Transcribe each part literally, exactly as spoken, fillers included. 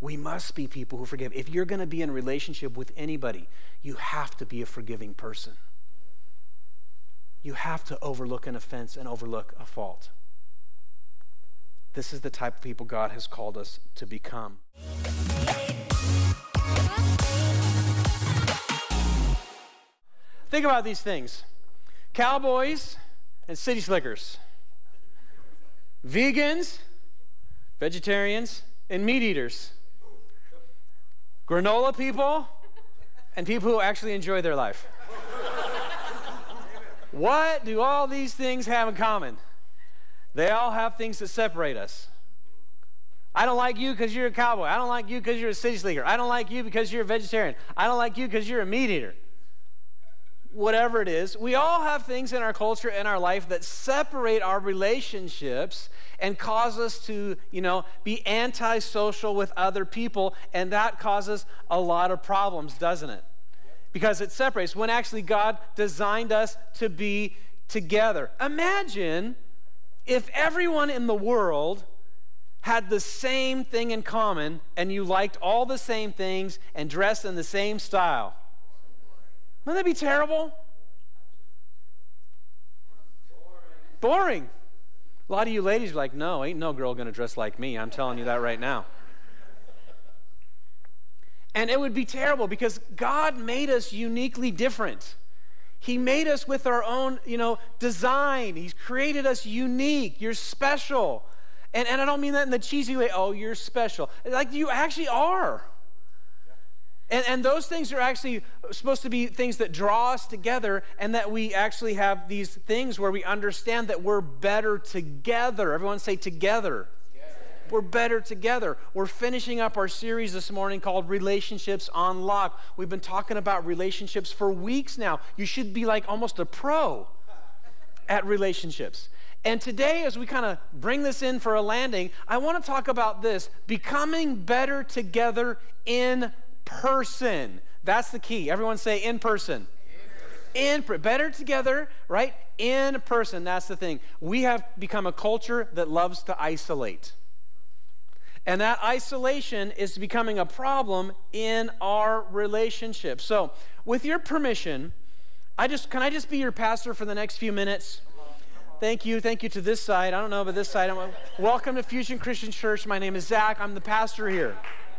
We must be people who forgive. If you're going to be in a relationship with anybody, you have to be a forgiving person. You have to overlook an offense and overlook a fault. This is the type of people God has called us to become. Think about these things. Cowboys and city slickers. Vegans, vegetarians, and meat eaters. Granola people and people who actually enjoy their life. What do all these things have in common? They all have things that separate us. I don't like you because you're a cowboy. I don't like you because you're a city slicker. I don't like you because you're a vegetarian. I don't like you because you're a meat eater. Whatever it is, we all have things in our culture, in our life, that separate our relationships and cause us to, you know, be antisocial with other people, and that causes a lot of problems, doesn't it? Because it separates, when actually God designed us to be together. Imagine if everyone in the world had the same thing in common, and you liked all the same things and dressed in the same style. Wouldn't that be terrible? Boring. Boring. A lot of you ladies are like, no, ain't no girl gonna dress like me. I'm telling you that right now. And it would be terrible because God made us uniquely different. He made us with our own, you know, design. He's created us unique. You're special. And, and I don't mean that in the cheesy way, oh, you're special. Like, you actually are. And, and those things are actually supposed to be things that draw us together, and that we actually have these things where we understand that we're better together. Everyone say together. We're better together. We're finishing up our series this morning called Relationships Unlocked. We've been talking about relationships for weeks now. You should be like almost a pro at relationships. And today, as we kind of bring this in for a landing, I want to talk about this, becoming better together in person. That's the key. Everyone say in person. In per- better together, right? In person. That's the thing. We have become a culture that loves to isolate. And that isolation is becoming a problem in our relationship. So, with your permission, I just can I just be your pastor for the next few minutes? Thank you. Thank you to this side. I don't know, but this side. I'm, welcome to Fusion Christian Church. My name is Zach. I'm the pastor here.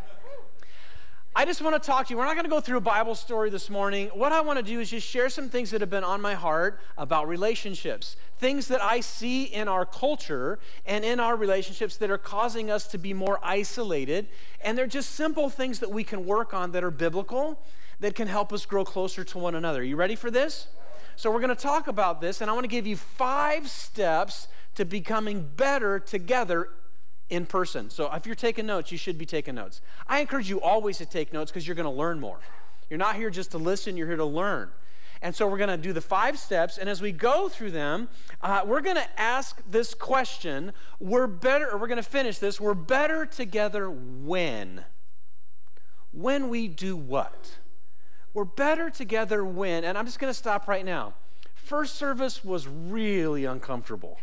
I just want to talk to you. We're not going to go through a Bible story this morning. What I want to do is just share some things that have been on my heart about relationships, things that I see in our culture and in our relationships that are causing us to be more isolated. And they're just simple things that we can work on that are biblical, that can help us grow closer to one another. Are you ready for this? So we're going to talk about this, and I want to give you five steps to becoming better together in person. So if you're taking notes, you should be taking notes. I encourage you always to take notes because you're going to learn more. You're not here just to listen, you're here to learn. And so we're going to do the five steps, and as we go through them, uh, we're going to ask this question, we're better, or we're going to finish this, we're better together when? When we do what? We're better together when, and I'm just going to stop right now. First service was really uncomfortable.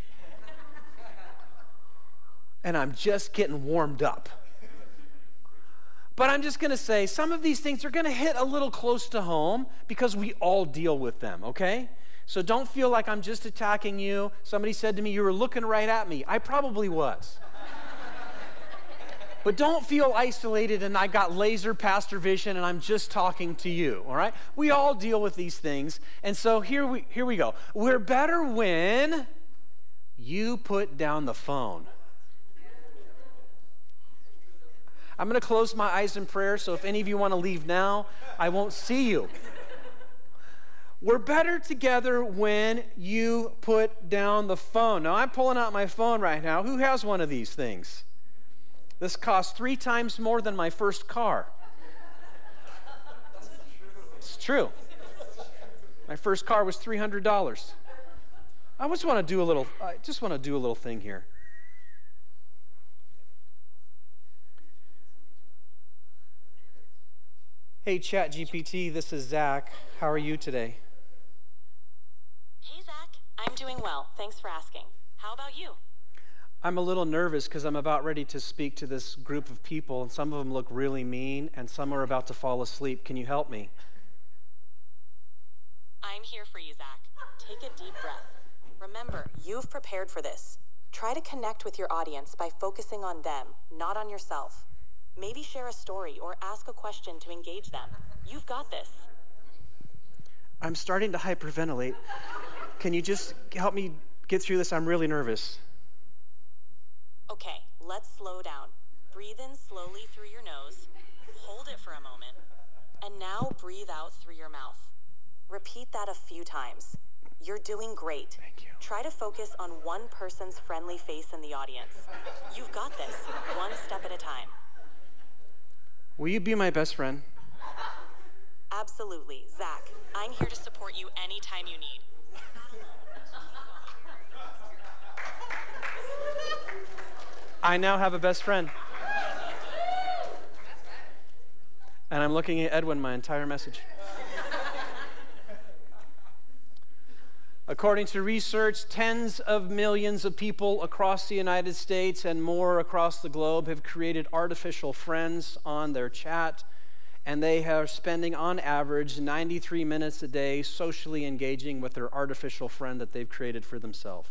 And I'm just getting warmed up. But I'm just going to say some of these things are going to hit a little close to home because we all deal with them, okay? So don't feel like I'm just attacking you. Somebody said to me, you were looking right at me. I probably was. But don't feel isolated and I got laser pastor vision and I'm just talking to you, all right? We all deal with these things. And so here we, here we go. We're better when you put down the phone. I'm going to close my eyes in prayer, so if any of you want to leave now, I won't see you. We're better together when you put down the phone. Now, I'm pulling out my phone right now. Who has one of these things? This costs three times more than my first car. It's true. My first car was three hundred dollars. I just want to do a little, I just want to do a little thing here. Hey, ChatGPT, this is Zach. How are you today? Hey, Zach. I'm doing well. Thanks for asking. How about you? I'm a little nervous because I'm about ready to speak to this group of people, and some of them look really mean, and some are about to fall asleep. Can you help me? I'm here for you, Zach. Take a deep breath. Remember, you've prepared for this. Try to connect with your audience by focusing on them, not on yourself. Maybe share a story or ask a question to engage them. You've got this. I'm starting to hyperventilate. Can you just help me get through this? I'm really nervous. Okay, let's slow down. Breathe in slowly through your nose. Hold it for a moment. And now breathe out through your mouth. Repeat that a few times. You're doing great. Thank you. Try to focus on one person's friendly face in the audience. You've got this, one step at a time. Will you be my best friend? Absolutely. Zach, I'm here to support you anytime you need. I now have a best friend. And I'm looking at Edwin my entire message. According to research, tens of millions of people across the United States and more across the globe have created artificial friends on their chat, and they are spending on average ninety-three minutes a day socially engaging with their artificial friend that they've created for themselves.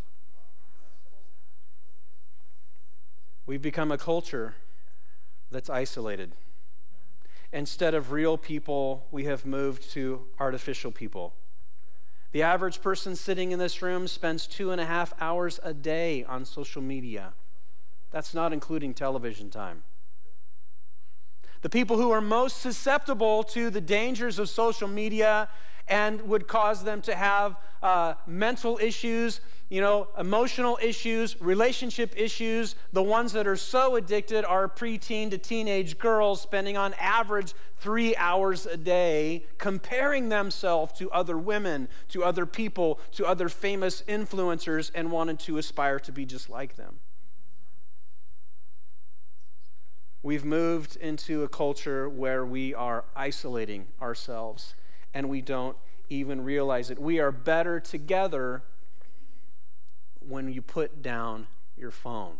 We've become a culture that's isolated. Instead of real people, we have moved to artificial people. The average person sitting in this room spends two and a half hours a day on social media. That's not including television time. The people who are most susceptible to the dangers of social media and would cause them to have uh, mental issues, you know, emotional issues, relationship issues, the ones that are so addicted are preteen to teenage girls spending on average three hours a day comparing themselves to other women, to other people, to other famous influencers, and wanting to aspire to be just like them. We've moved into a culture where we are isolating ourselves, and we don't even realize it. We are better together when you put down your phone.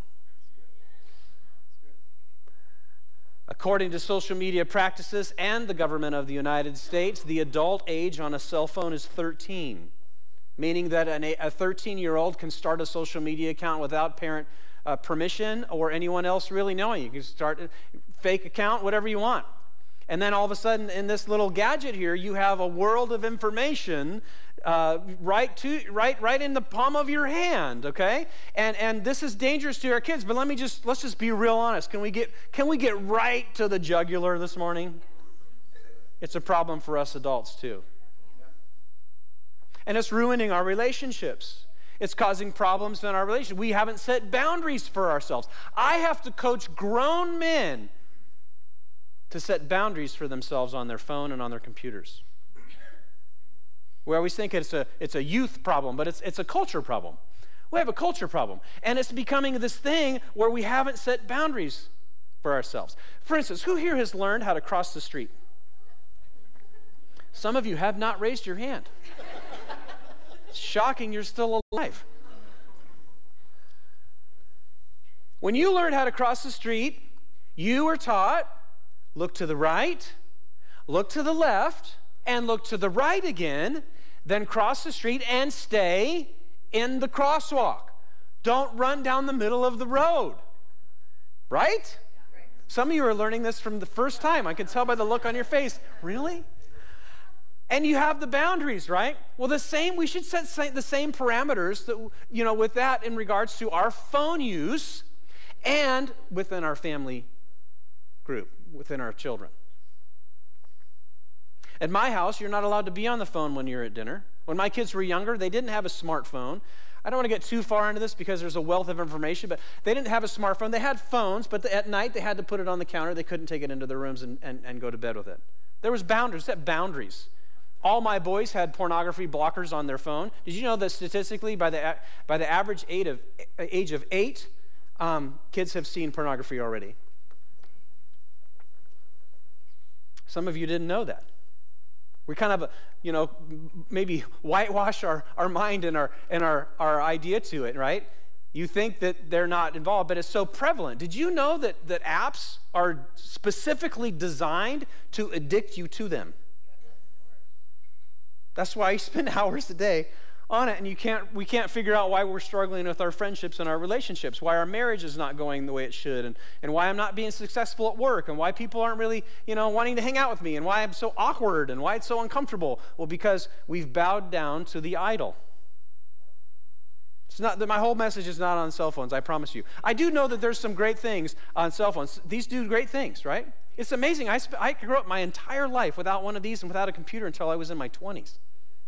According to social media practices and the government of the United States, the adult age on a cell phone is thirteen, meaning that an, a thirteen-year-old can start a social media account without parent uh, permission or anyone else really knowing. You can start a fake account, whatever you want. And then all of a sudden, in this little gadget here, you have a world of information uh, right to right right in the palm of your hand. Okay, and and this is dangerous to our kids. But let me just let's just be real honest. Can we get can we get right to the jugular this morning? It's a problem for us adults too, and it's ruining our relationships. It's causing problems in our relationship. We haven't set boundaries for ourselves. I have to coach grown men to set boundaries for themselves on their phone and on their computers. We always think it's a, it's a youth problem, but it's, it's a culture problem. We have a culture problem, and it's becoming this thing where we haven't set boundaries for ourselves. For instance, who here has learned how to cross the street? Some of you have not raised your hand. It's shocking you're still alive. When you learned how to cross the street, you were taught, look to the right, look to the left, and look to the right again, then cross the street and stay in the crosswalk. Don't run down the middle of the road. Right? Some of you are learning this from the first time. I can tell by the look on your face. Really? And you have the boundaries, right? Well, the same, we should set the same parameters that, you know, with that in regards to our phone use and within our family group, within our children. At my house, you're not allowed to be on the phone when you're at dinner. When my kids were younger, they didn't have a smartphone. I don't want to get too far into this because there's a wealth of information, but they didn't have a smartphone. They had phones, but at night they had to put it on the counter. They couldn't take it into their rooms and, and, and go to bed with it. There was boundaries, set boundaries. All my boys had pornography blockers on their phone. Did you know that statistically, by the by the average age of age of eight, um, kids have seen pornography already? Some of you didn't know that. We kind of, you know, maybe whitewash our, our mind and our and our, our idea to it, right? You think that they're not involved, but it's so prevalent. Did you know that, that apps are specifically designed to addict you to them? That's why you spend hours a day on it, and you can't, we can't figure out why we're struggling with our friendships and our relationships, why our marriage is not going the way it should, and, and why I'm not being successful at work, and why people aren't really, you know, wanting to hang out with me, and why I'm so awkward, and why it's so uncomfortable. Well, because we've bowed down to the idol. It's not that my whole message is not on cell phones, I promise you. I do know that there's some great things on cell phones. These do great things, right? It's amazing. I, sp- I grew up my entire life without one of these and without a computer until I was in my twenties.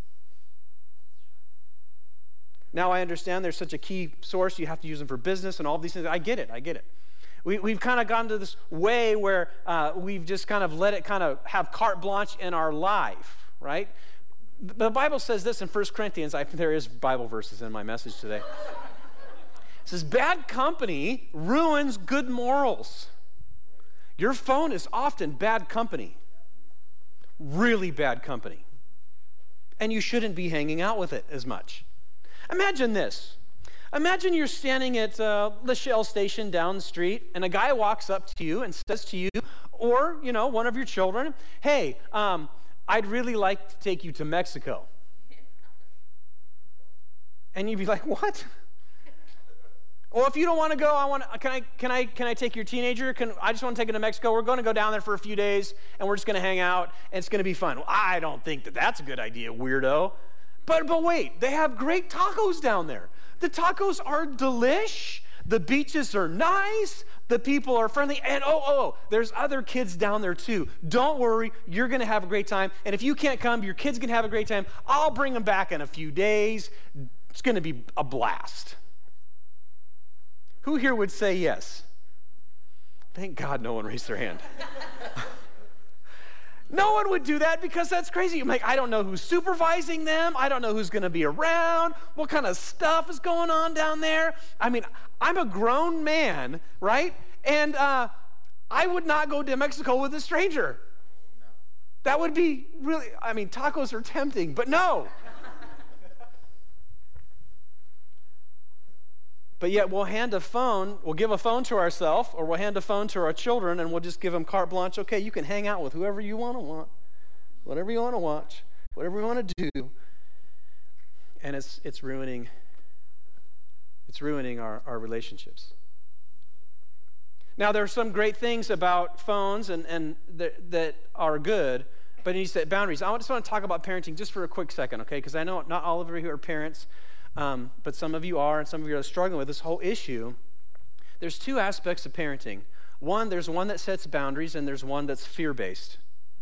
Now I understand there's such a key source. You have to use them for business and all these things. I get it. I get it. We, we've kind of gone to this way where uh, we've just kind of let it kind of have carte blanche in our life, right? The Bible says this in First Corinthians. I, there is Bible verses in my message today. It says, bad company ruins good morals. Your phone is often bad company. Really bad company. And you shouldn't be hanging out with it as much. Imagine this. Imagine you're standing at uh, the Shell station down the street, and a guy walks up to you and says to you, or, you know, one of your children, hey, um, I'd really like to take you to Mexico. And you'd be like, what? Well, if you don't want to go, I want to, can I can I can I take your teenager? Can I just want to take him to Mexico? We're going to go down there for a few days and we're just going to hang out and it's going to be fun. Well, I don't think that that's a good idea, weirdo. But but wait, they have great tacos down there. The tacos are delish. The beaches are nice. The people are friendly. And oh, oh, there's other kids down there too. Don't worry. You're going to have a great time. And if you can't come, your kids can have a great time. I'll bring them back in a few days. It's going to be a blast. Who here would say yes? Thank God no one raised their hand. No one would do that because that's crazy. I'm like, I don't know who's supervising them. I don't know who's going to be around. What kind of stuff is going on down there? I mean, I'm a grown man, right? And uh, I would not go to Mexico with a stranger. No. That would be really, I mean, tacos are tempting, but no. But yet we'll hand a phone, we'll give a phone to ourselves, or we'll hand a phone to our children, and we'll just give them carte blanche. Okay, you can hang out with whoever you want to want, whatever you want to watch, whatever you want to do. And it's it's ruining, it's ruining our, our relationships. Now, there are some great things about phones and, and that, that are good, but you set boundaries. I just want to talk about parenting just for a quick second, okay? Because I know not all of you are parents. Um, but some of you are, and some of you are struggling with this whole issue. There's two aspects of parenting. One, there's one that sets boundaries, and there's one that's fear-based.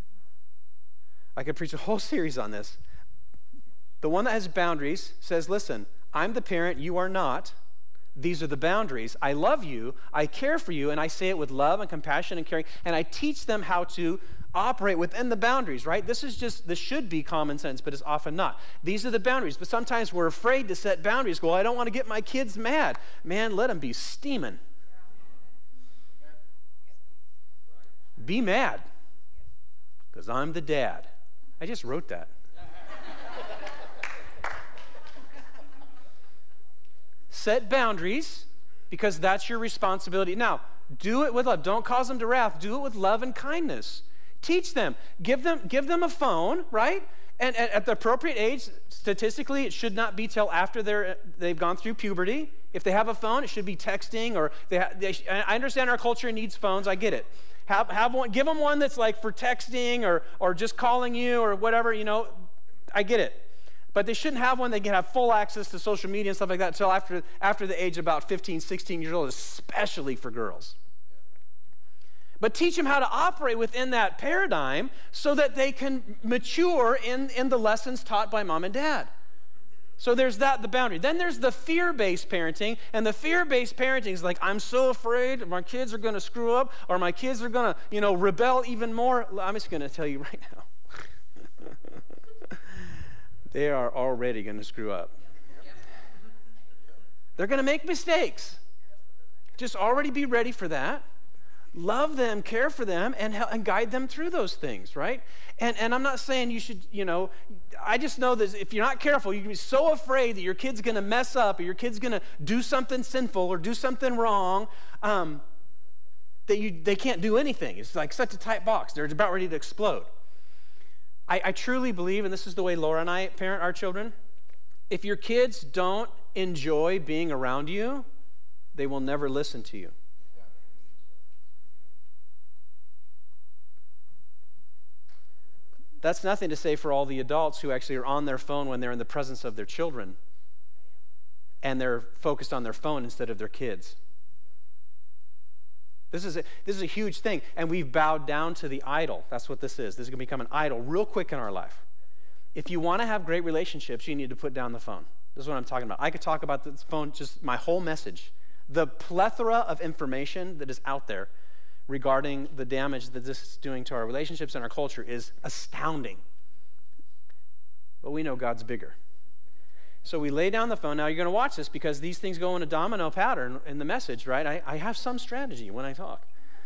I could preach a whole series on this. The one that has boundaries says, listen, I'm the parent, you are not. These are the boundaries. I love you, I care for you, and I say it with love and compassion and caring, and I teach them how to operate within the boundaries, right? This is just, this should be common sense, but it's often not. These are the boundaries, but sometimes we're afraid to set boundaries. Well, I don't want to get my kids mad. Man, let them be steaming. Be mad, because I'm the dad. I just wrote that. Set boundaries, because that's your responsibility. Now, do it with love. Don't cause them to wrath. Do it with love and kindness. Teach them. Give them give them a phone, right? And, and at the appropriate age, statistically, it should not be till after they're, they've gone through puberty. If they have a phone, it should be texting. Or they, ha- they sh- I understand our culture needs phones. I get it. Have, have one. Give them one that's like for texting or or just calling you or whatever. You know, I get it. But they shouldn't have one. They can have full access to social media and stuff like that until after after the age of about fifteen, sixteen years old, especially for girls. But teach them how to operate within that paradigm so that they can mature in, in the lessons taught by mom and dad. So there's that, the boundary. Then there's the fear-based parenting, and the fear-based parenting is like, I'm so afraid my kids are going to screw up, or my kids are going to, you know, rebel even more. I'm just going to tell you right now. They are already going to screw up. They're going to make mistakes. Just already be ready for that. love them, care for them, and, and guide them through those things, right? And, and I'm not saying you should, you know, I just know that if you're not careful, you can be so afraid that your kid's going to mess up or your kid's going to do something sinful or do something wrong um, that you they can't do anything. It's like such a tight box. They're about ready to explode. I, I truly believe, and this is the way Laura and I parent our children, if your kids don't enjoy being around you, they will never listen to you. That's nothing to say for all the adults who actually are on their phone when they're in the presence of their children and they're focused on their phone instead of their kids. This is a, this is a huge thing, and we've bowed down to the idol. That's what this is. This is going to become an idol real quick in our life. If you want to have great relationships, you need to put down the phone. This is what I'm talking about. I could talk about this phone, just my whole message. The plethora of information that is out there regarding the damage that this is doing to our relationships and our culture is astounding. But we know God's bigger. So we lay down the phone. Now you're going to watch this because these things go in a domino pattern in the message, right? I, I have some strategy when I talk.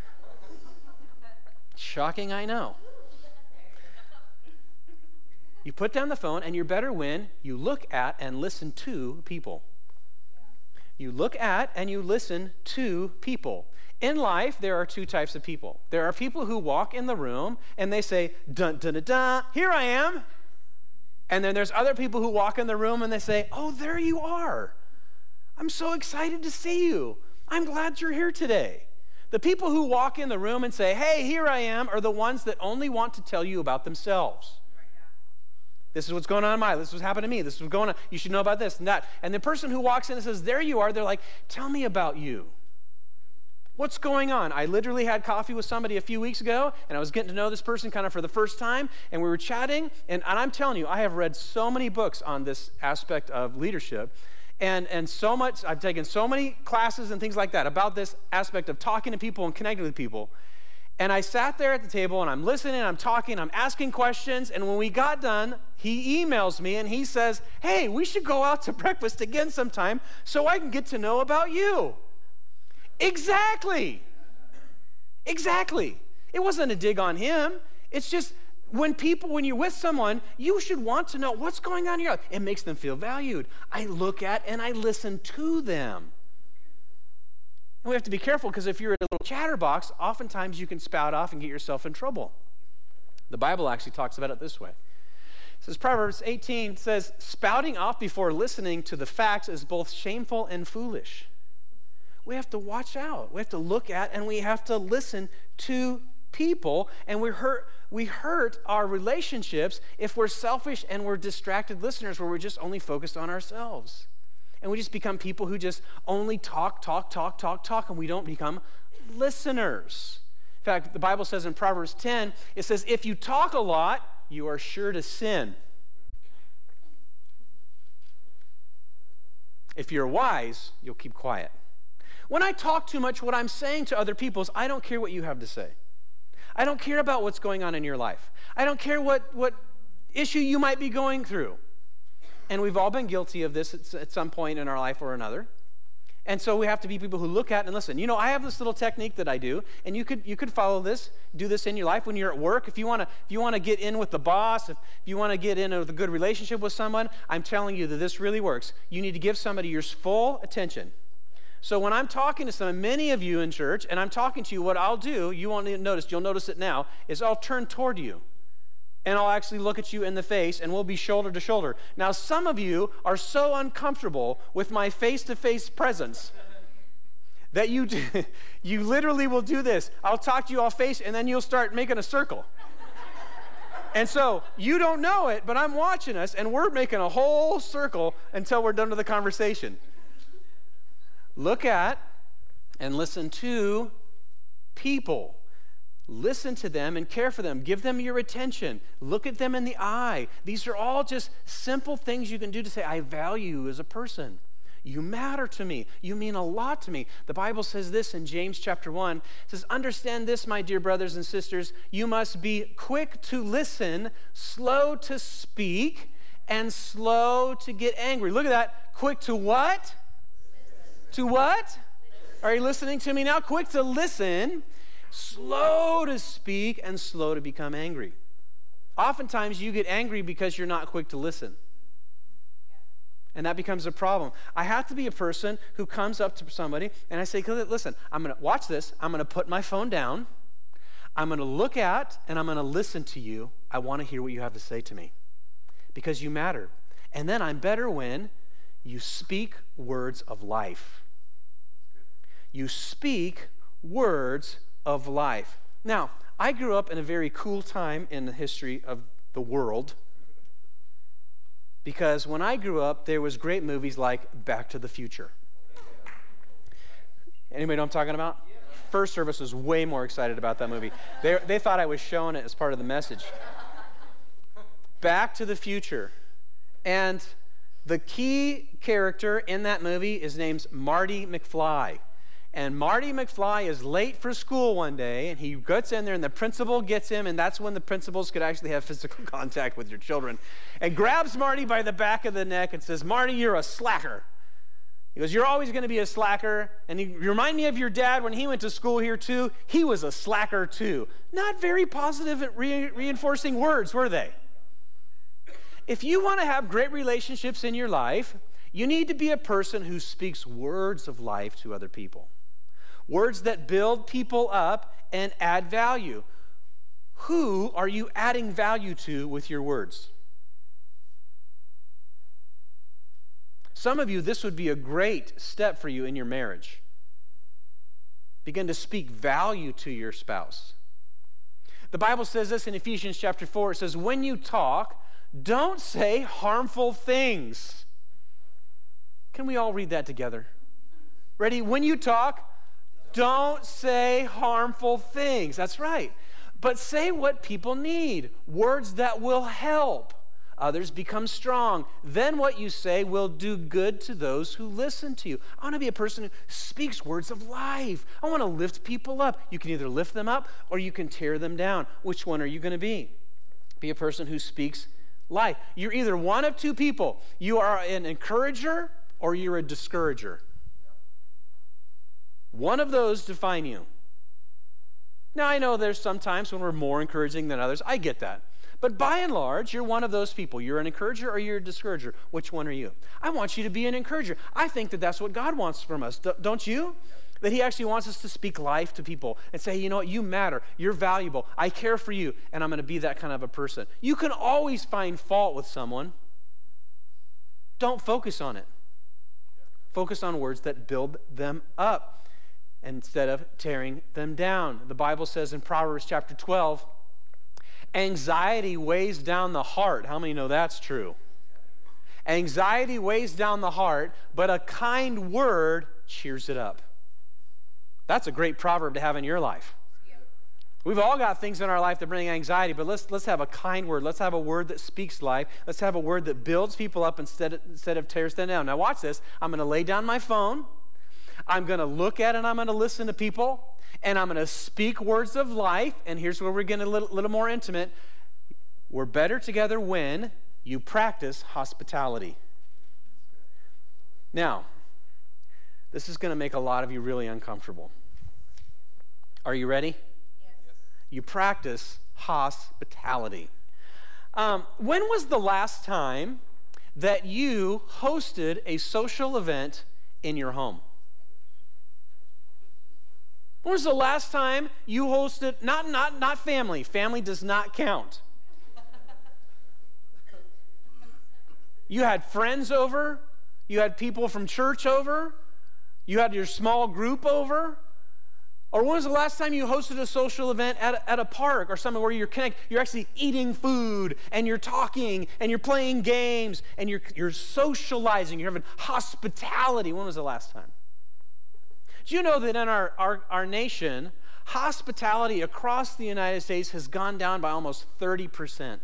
Shocking, I know. You put down the phone, and you're better when you look at and listen to people. You look at and you listen to people. In life, there are two types of people. There are people who walk in the room and they say, dun, dun, dun, dun, here I am. And then there's other people who walk in the room and they say, oh, there you are. I'm so excited to see you. I'm glad you're here today. The people who walk in the room and say, hey, here I am, are the ones that only want to tell you about themselves. This is what's going on in my life. This is what's happened to me. This is what's going on. You should know about this and that. And the person who walks in and says, there you are, they're like, tell me about you. What's going on? I literally had coffee with somebody a few weeks ago, and I was getting to know this person kind of for the first time, and we were chatting, and, and I'm telling you, I have read so many books on this aspect of leadership, and, and so much, I've taken so many classes and things like that about this aspect of talking to people and connecting with people. And I sat there at the table, and I'm listening, I'm talking, I'm asking questions, and when we got done, he emails me, and he says, hey, we should go out to breakfast again sometime so I can get to know about you. Exactly. Exactly. It wasn't a dig on him. It's just when people, when you're with someone, you should want to know what's going on in your life. It makes them feel valued. I look at and I listen to them. And we have to be careful because if you're a little chatterbox, oftentimes you can spout off and get yourself in trouble. The Bible actually talks about it this way. It says, Proverbs eighteen says, spouting off before listening to the facts is both shameful and foolish. We have to watch out. We have to look at and we have to listen to people, and we hurt we hurt our relationships if we're selfish and we're distracted listeners where we're just only focused on ourselves. And we just become people who just only talk, talk, talk, talk, talk, and we don't become listeners. In fact, the Bible says in Proverbs ten, it says, if you talk a lot, you are sure to sin. If you're wise, you'll keep quiet. When I talk too much, what I'm saying to other people is, I don't care what you have to say. I don't care about what's going on in your life. I don't care what, what issue you might be going through. And we've all been guilty of this at, at some point in our life or another. And so we have to be people who look at and listen. You know, I have this little technique that I do, and you could you could follow this, do this in your life when you're at work. If you want to if you want to get in with the boss, if, if you want to get in with a good relationship with someone, I'm telling you that this really works. You need to give somebody your full attention. So when I'm talking to some, many of you in church, and I'm talking to you, what I'll do, you won't even notice, you'll notice it now, is I'll turn toward you. And I'll actually look at you in the face, and we'll be shoulder to shoulder. Now, some of you are so uncomfortable with my face-to-face presence that you do, you literally will do this. I'll talk to you off face, and then you'll start making a circle. And so you don't know it, but I'm watching us, and we're making a whole circle until we're done with the conversation. Look at and listen to people. Listen to them and care for them. Give them your attention. Look at them in the eye. These are all just simple things you can do to say, I value you as a person. You matter to me. You mean a lot to me. The Bible says this in James chapter one. It says, understand this, my dear brothers and sisters. You must be quick to listen, slow to speak, and slow to get angry. Look at that. Quick to what? To what? Are you listening to me now? Quick to listen. Slow to speak and slow to become angry. Oftentimes you get angry because you're not quick to listen. And that becomes a problem. I have to be a person who comes up to somebody and I say, listen, I'm going to watch this. I'm going to put my phone down. I'm going to look at and I'm going to listen to you. I want to hear what you have to say to me because you matter. And then I'm better when you speak words of life. You speak words of life. Now, I grew up in a very cool time in the history of the world. Because when I grew up, there was great movies like Back to the Future. Anybody know what I'm talking about? First Service was way more excited about that movie. They, they thought I was showing it as part of the message. Back to the Future. And the key character in that movie is named Marty McFly. And Marty McFly is late for school one day, and he gets in there, and the principal gets him, and that's when the principals could actually have physical contact with your children, and grabs Marty by the back of the neck and says, Marty, you're a slacker. He goes, you're always going to be a slacker, and he, you remind me of your dad when he went to school here too. He was a slacker too. Not very positive at re- reinforcing words, were they? If you want to have great relationships in your life, you need to be a person who speaks words of life to other people. Words that build people up and add value. Who are you adding value to with your words? Some of you, this would be a great step for you in your marriage. Begin to speak value to your spouse. The Bible says this in Ephesians chapter four. It says, when you talk, don't say harmful things. Can we all read that together? Ready? When you talk, don't say harmful things. That's right. But say what people need. Words that will help others become strong. Then what you say will do good to those who listen to you. I want to be a person who speaks words of life. I want to lift people up. You can either lift them up or you can tear them down. Which one are you going to be? Be a person who speaks life. You're either one of two people. You are an encourager or you're a discourager. One of those define you. Now, I know there's some times when we're more encouraging than others. I get that. But by and large, you're one of those people. You're an encourager or you're a discourager. Which one are you? I want you to be an encourager. I think that that's what God wants from us. D- don't you? That he actually wants us to speak life to people and say, you know what, you matter. You're valuable. I care for you, and I'm going to be that kind of a person. You can always find fault with someone. Don't focus on it. Focus on words that build them up instead of tearing them down. The Bible says in Proverbs chapter twelve, anxiety weighs down the heart. How many know that's true? Anxiety weighs down the heart, but a kind word cheers it up. That's a great proverb to have in your life. We've all got things in our life that bring anxiety, but let's let's have a kind word. Let's have a word that speaks life. Let's have a word that builds people up instead of, instead of tears them down. Now watch this. I'm going to lay down my phone. I'm going to look at and I'm going to listen to people, and I'm going to speak words of life. And here's where we're getting a little, little more intimate. We're better together when you practice hospitality. Now, this is going to make a lot of you really uncomfortable. Are you ready? Yes. You practice hospitality. Um, when was the last time that you hosted a social event in your home? When was the last time you hosted, not, not, not family, family does not count. You had friends over, you had people from church over, you had your small group over, or when was the last time you hosted a social event at a, at a park or somewhere where you're connected, you're actually eating food and you're talking and you're playing games and you're, you're socializing, you're having hospitality. When was the last time? Do you know that in our, our, our nation, hospitality across the United States has gone down by almost thirty percent?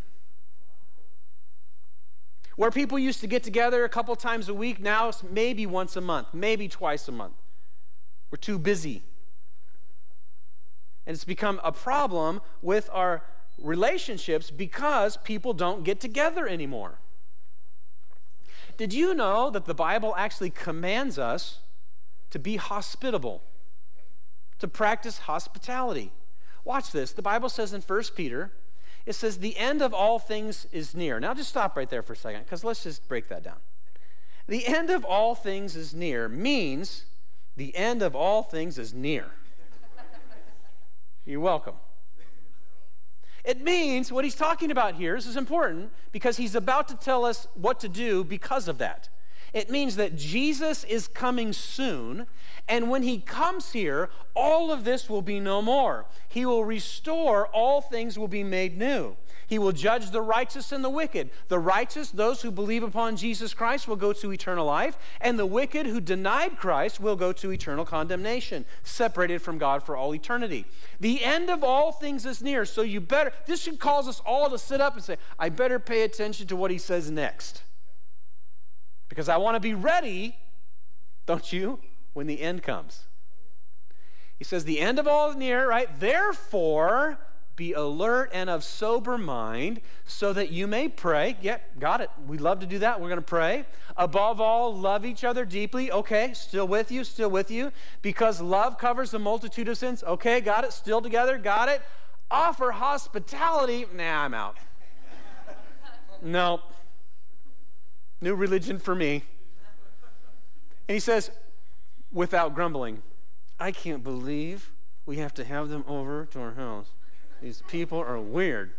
Where people used to get together a couple times a week, now it's maybe once a month, maybe twice a month. We're too busy. And it's become a problem with our relationships because people don't get together anymore. Did you know that the Bible actually commands us to be hospitable to practice hospitality. Watch this. The Bible says in First Peter, it says, the end of all things is near. Now just stop right there for a second, because let's just break that down. The end of all things is near means the end of all things is near. You're welcome. It means what he's talking about here, this is important, because he's about to tell us what to do because of that. It means that Jesus is coming soon, and when he comes here, all of this will be no more. He will restore, all things will be made new. He will judge the righteous and the wicked. The righteous, those who believe upon Jesus Christ, will go to eternal life, and the wicked who denied Christ will go to eternal condemnation, separated from God for all eternity. The end of all things is near, so you better, this should cause us all to sit up and say, I better pay attention to what he says next. Because I want to be ready, don't you, when the end comes. He says, the end of all is near, right? Therefore, be alert and of sober mind, so that you may pray. Yeah, got it. We love to do that. We're going to pray. Above all, love each other deeply. Okay, still with you, still with you. Because love covers a multitude of sins. Okay, got it. Still together. Got it. Offer hospitality. Nah, I'm out. No. New religion for me. And he says, without grumbling. I can't believe we have to have them over to our house. These people are weird.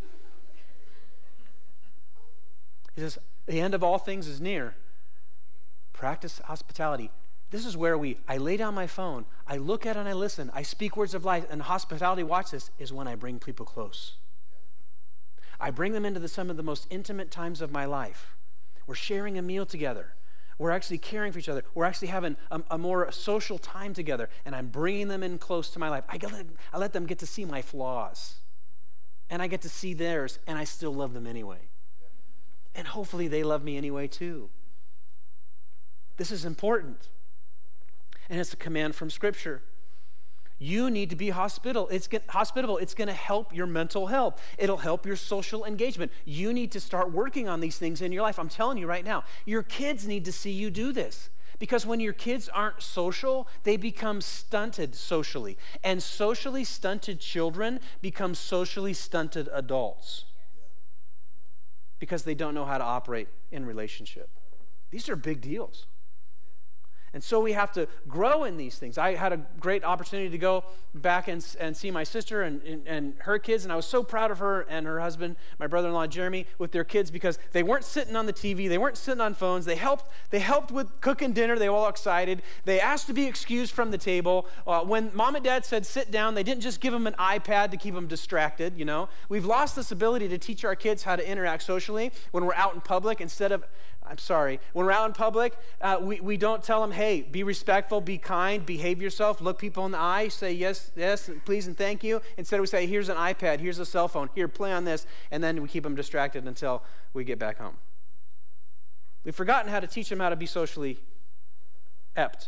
He says, the end of all things is near. Practice hospitality. This is where we, I lay down my phone, I look at it and I listen, I speak words of life, and hospitality, watch this, is when I bring people close. I bring them into the, some of the most intimate times of my life. We're sharing a meal together. We're actually caring for each other. We're actually having a, a more social time together, and I'm bringing them in close to my life. I, let, I let them get to see my flaws, and I get to see theirs, and I still love them anyway. And hopefully they love me anyway too. This is important, and it's a command from Scripture. You need to be hospitable. It's hospitable. It's going to help your mental health. It'll help your social engagement. You need to start working on these things in your life. I'm telling you right now, your kids need to see you do this. Because when your kids aren't social, they become stunted socially. And socially stunted children become socially stunted adults. Because they don't know how to operate in relationship. These are big deals. And so we have to grow in these things. I had a great opportunity to go back and, and see my sister and, and, and her kids, and I was so proud of her and her husband, my brother-in-law Jeremy, with their kids, because they weren't sitting on the T V, they weren't sitting on phones, they helped They helped with cooking dinner, they were all excited. They asked to be excused from the table. Uh, when mom and dad said sit down, they didn't just give them an iPad to keep them distracted, you know. We've lost this ability to teach our kids how to interact socially when we're out in public. Instead of, I'm sorry, when we're out in public, uh, we, we don't tell them, hey, be respectful, be kind, behave yourself, look people in the eye, say yes, yes, please, and thank you. Instead, we say, here's an iPad, here's a cell phone, here, play on this, and then we keep them distracted until we get back home. We've forgotten how to teach them how to be socially apt.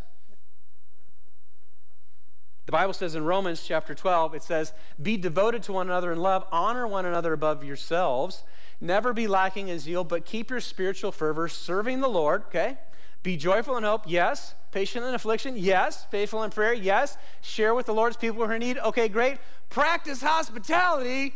The Bible says in Romans chapter twelve, it says, be devoted to one another in love, honor one another above yourselves, never be lacking in zeal, but keep your spiritual fervor serving the Lord, okay? Be joyful in hope, yes. Patient in affliction, yes. Faithful in prayer, yes. Share with the Lord's people who are in need, okay, great. Practice hospitality.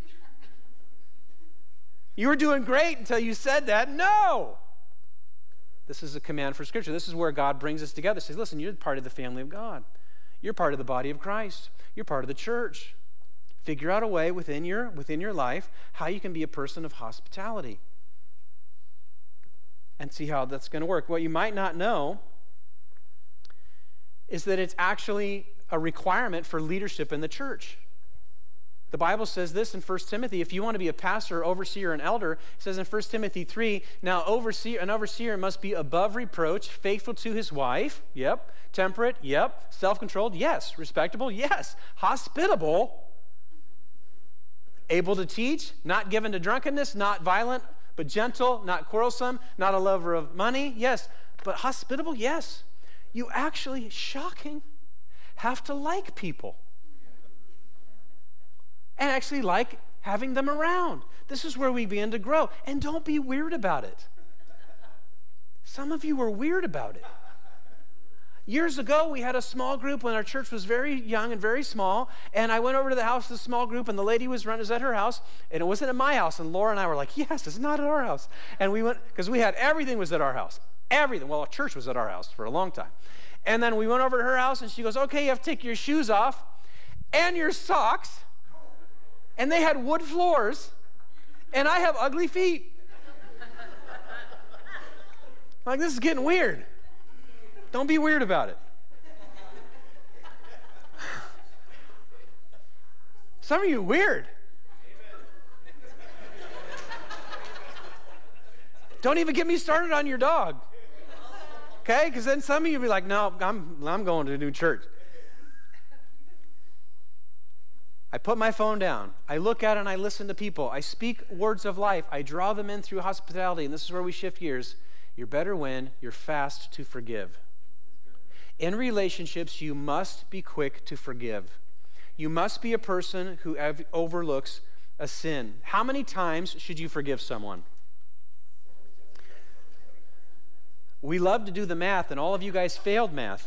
You were doing great until you said that. No. This is a command for Scripture. This is where God brings us together. He says, listen, you're part of the family of God. You're part of the body of Christ. You're part of the church. Figure out a way within your, within your life how you can be a person of hospitality. And see how that's going to work. What you might not know is that it's actually a requirement for leadership in the church. The Bible says this in First Timothy, if you want to be a pastor, overseer, and elder, it says in First Timothy three, now overseer, an overseer must be above reproach, faithful to his wife, yep, temperate, yep, self-controlled, yes, respectable, yes, hospitable, able to teach, not given to drunkenness, not violent, but gentle, not quarrelsome, not a lover of money, yes, but hospitable, yes. You actually, shocking, have to like people. And actually like having them around. This is where we begin to grow. And don't be weird about it. Some of you are weird about it. Years ago, we had a small group when our church was very young and very small, and I went over to the house of the small group, and the lady was running, was at her house, and it wasn't at my house, and Laura and I were like, yes, it's not at our house. And we went, because we had, everything was at our house. Everything. Well, our church was at our house for a long time. And then we went over to her house, and she goes, okay, you have to take your shoes off and your socks, and they had wood floors, and I have ugly feet. Like, this is getting weird. Don't be weird about it. Some of you are weird. Don't even get me started on your dog. Okay? Because then some of you will be like, no, I'm, I'm going to a new church. I put my phone down. I look at it and I listen to people. I speak words of life. I draw them in through hospitality. And this is where we shift gears. You're better when you're fast to forgive. In relationships, you must be quick to forgive. You must be a person who av- overlooks a sin. How many times should you forgive someone? We love to do the math, and all of you guys failed math.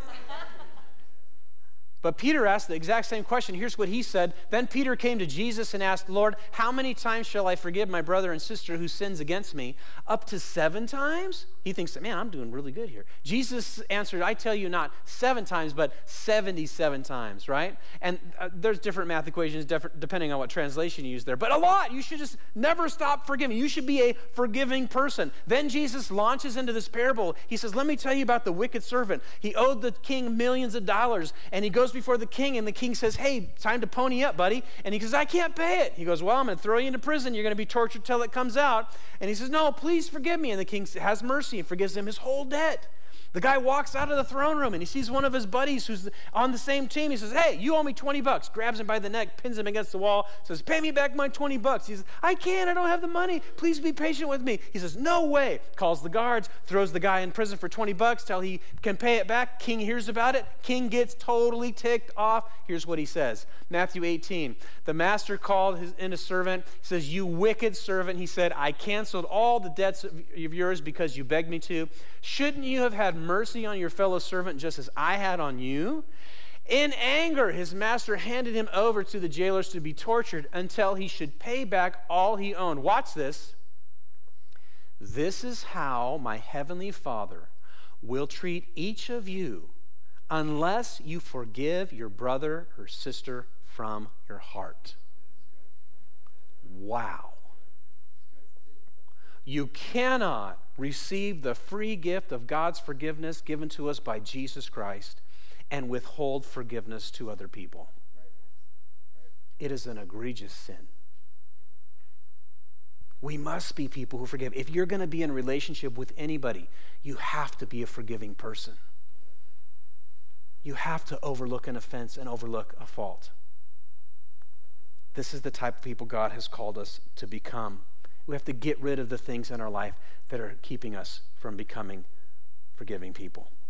But Peter asked the exact same question. Here's what he said. Then Peter came to Jesus and asked, Lord, how many times shall I forgive my brother and sister who sins against me? Up to seven times? He thinks, man, I'm doing really good here. Jesus answered, I tell you not seven times, but seventy-seven times, right? And uh, there's different math equations different, depending on what translation you use there. But a lot. You should just never stop forgiving. You should be a forgiving person. Then Jesus launches into this parable. He says, let me tell you about the wicked servant. He owed the king millions of dollars, and he goes before the king, and the king says, hey, time to pony up, buddy. And he goes, I can't pay it. He goes, well, I'm going to throw you into prison. You're going to be tortured till it comes out. And he says, no, please forgive me. And the king has mercy and forgives him his whole debt. The guy walks out of the throne room and he sees one of his buddies who's on the same team. He says, hey, you owe me twenty bucks. Grabs him by the neck, pins him against the wall, says, pay me back my twenty bucks. He says, I can't, I don't have the money. Please be patient with me. He says, no way. Calls the guards, throws the guy in prison for twenty bucks till he can pay it back. King hears about it. King gets totally ticked off. Here's what he says. Matthew eighteen. The master called his, in a servant. He says, you wicked servant. He said, I canceled all the debts of, of yours because you begged me to. Shouldn't you have had mercy on your fellow servant just as I had on you? In anger, his master handed him over to the jailers to be tortured until he should pay back all he owned. Watch this. This is how my heavenly Father will treat each of you unless you forgive your brother or sister from your heart. Wow. You cannot receive the free gift of God's forgiveness given to us by Jesus Christ and withhold forgiveness to other people. It is an egregious sin. We must be people who forgive. If you're going to be in a relationship with anybody, you have to be a forgiving person. You have to overlook an offense and overlook a fault. This is the type of people God has called us to become. We have to get rid of the things in our life that are keeping us from becoming forgiving people.